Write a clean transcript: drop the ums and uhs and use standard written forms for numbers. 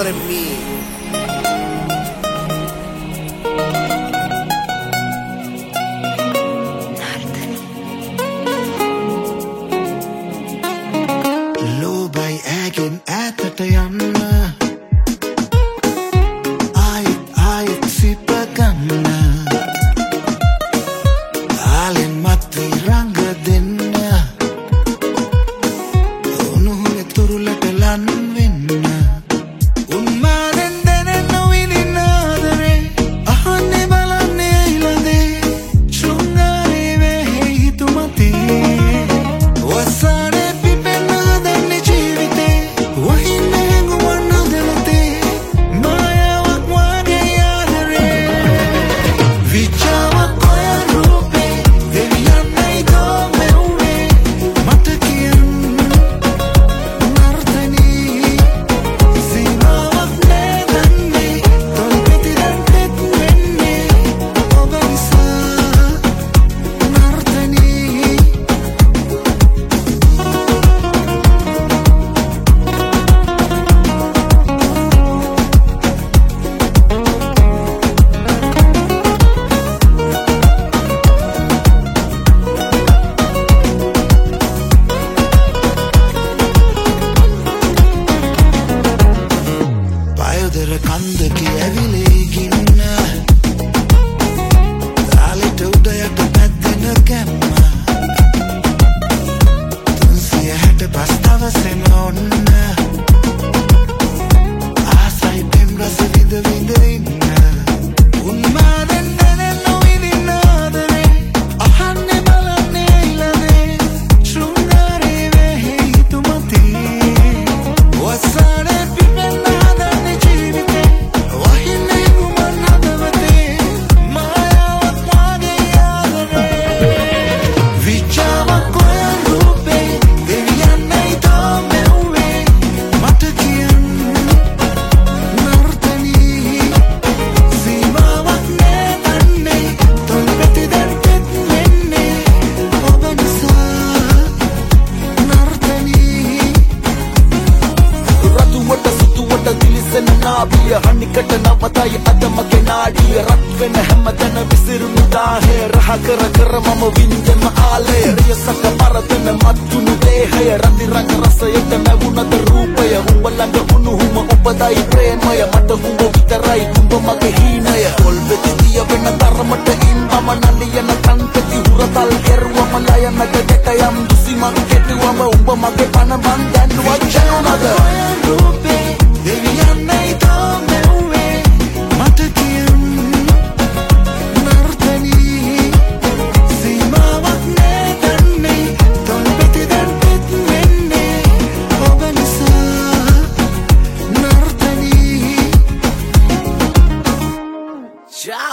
what it means. Lobai again at the yamma. I sipa gamma. Alin matri ranga denna. Unuhule turulata lan venna. Unmaden denen no vininadare. Ahanne balanne ilade. Shungare vehe hitumate. Wasane pipenna danne jeevite. Wahinne hengumanna delate. Mayawak wage yadare. Vichawak koya rupe. Deviyanne idome uve. Matakiyan nardani. Simawak ne danne. Tolpeti dantet venne. Obanisa nardani. Payodara kandaki ඇවිලේ ගින්න තාලෙට උඩයට පැද්දෙන කැම්ම 365 දවසෙම ඔන්න ආසයි පෙම් රස විඳ විඳ ඉන්න උන්මාදෙන් දැනෙන් නොවිදින්න ආදරේ අහන්නේ බලන්නේ ඉලනේ ශෘංගාරේ වෙහි හිතුමතේ වසරේ පිපෙන්න හදන්නේ ජීවිතේ වහින්නේ ගුමන් හදවතේ මායාවක් වාගේ ආදරේ විචාවක් ඔයන් රූපේ දෙවියන්නේ ඉතෝමෙ උවේ මට කියන්න නර්තනී සීමාවක් නෑ තොල්පෙති දැන්පෙත් වෙන්නේ ඔබ නිසා නර්තනී රතුවට සුතුවට දිලිසෙන නාභිය හනිකට නවතයි අද මගේ නාඩිය රත් වෙන හැමතැන විසිරුණු දාහය රහ කර කර මම වින්දෙම ආලය රියසක පරතන මත්තුණු දේහය රති රඟ රසයට මැවුනද රූපය උඹ ළඟ උණුහුම උපදයි ප්‍රේමය මට උඹ විතරයි උඹ මගේ හීනය පොල්පෙති දිය වෙන තරමට ඉන්බම නලියන කන්පෙති හුරතල් කෙරුවම ලයනක ගැට යම් දුසිමක් කෙටුවම උඹ මගේ පන බන් දැන්නුවත් ජයනද